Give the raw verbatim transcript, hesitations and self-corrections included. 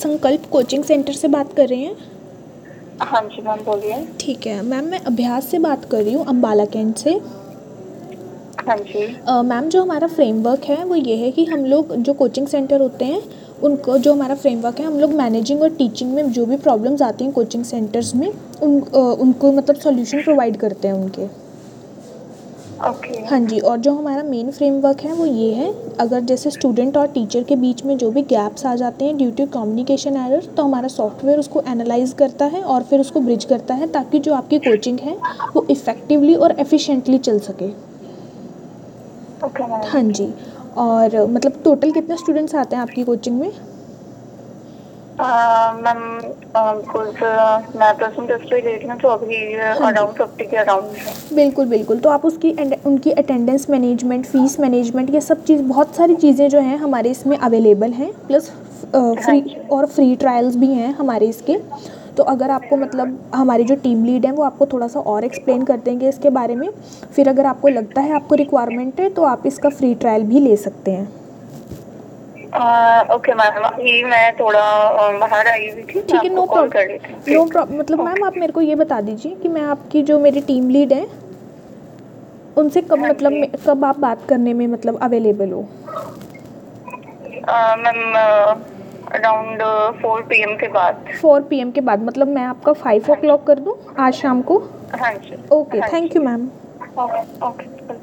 संकल्प coaching centre से बात कर रहे हैं? हाँ जी मैम बोलिए। ठीक है मैम, मैं अभ्यास से बात कर रही हूँ अम्बाला कैंट से। हाँ जी। मैम जो हमारा फ्रेमवर्क है वो ये है कि हम लोग जो कोचिंग सेंटर होते हैं उनको, जो हमारा फ्रेमवर्क है, हम लोग मैनेजिंग और टीचिंग में जो भी प्रॉब्लम्स आती हैं कोचिंग सेंटर्स में उन अ, उनको मतलब सॉल्यूशन प्रोवाइड करते हैं उनके। ओके। हाँ जी, और जो हमारा मेन फ्रेमवर्क है वो ये है, अगर जैसे स्टूडेंट और टीचर के बीच में जो भी गैप्स आ जाते हैं ड्यू टू कम्युनिकेशन एरर, तो हमारा सॉफ्टवेयर उसको एनालाइज करता है और फिर उसको ब्रिज करता है ताकि जो आपकी कोचिंग है वो इफ़ेक्टिवली और एफिशिएंटली चल सके। Okay ma'am. हाँ जी, और मतलब टोटल कितने स्टूडेंट्स आते हैं आपकी कोचिंग में? मैम कुछ मैं प्लस टेस्ट ही देख रही हूँ तो अभी हाँ जी, अराउंड फिफ्टी के अराउंड है। बिल्कुल बिल्कुल। तो आप उसकी उनकी अटेंडेंस मैनेजमेंट, फ़ीस मैनेजमेंट, ये सब चीज़, बहुत सारी चीज़ें जो हैं हमारे इसमें अवेलेबल हैं। प्लस हाँ फ्री जी। और फ्री ट्रायल्स भी हैं हमारे इसके। तो अगर आपको मतलब हमारी जो टीम लीड है वो आपको थोड़ा सा और एक्सप्लेन कर देंगे इसके बारे में। फिर अगर आपको लगता है आपको रिक्वायरमेंट है तो आप इसका फ्री ट्रायल भी ले सकते हैं। ओके मैम, अभी मैं थोड़ा अ, बाहर आई हुई थी, मैं ठीक है, आपको नो कॉल कर प्रॉब्लम, लेती हूँ नो ठीक। प्रॉब्लम। मतलब मैम आप ओके। मेरे को ये बता दीजिए कि मैं आपकी जो मेरी टीम लीड है उनसे कब हाँ मतलब जी मे- कब आप बात करने में मतलब अवेलेबल हो? Ma'am, around four P M के बाद। फोर पी एम के बाद, मतलब मैं आपका फाइव ओ हाँ जी। क्लॉक कर दूँ आज शाम को? हाँ जी। ओके, हाँ थैंक जी। You ma'am. Okay okay.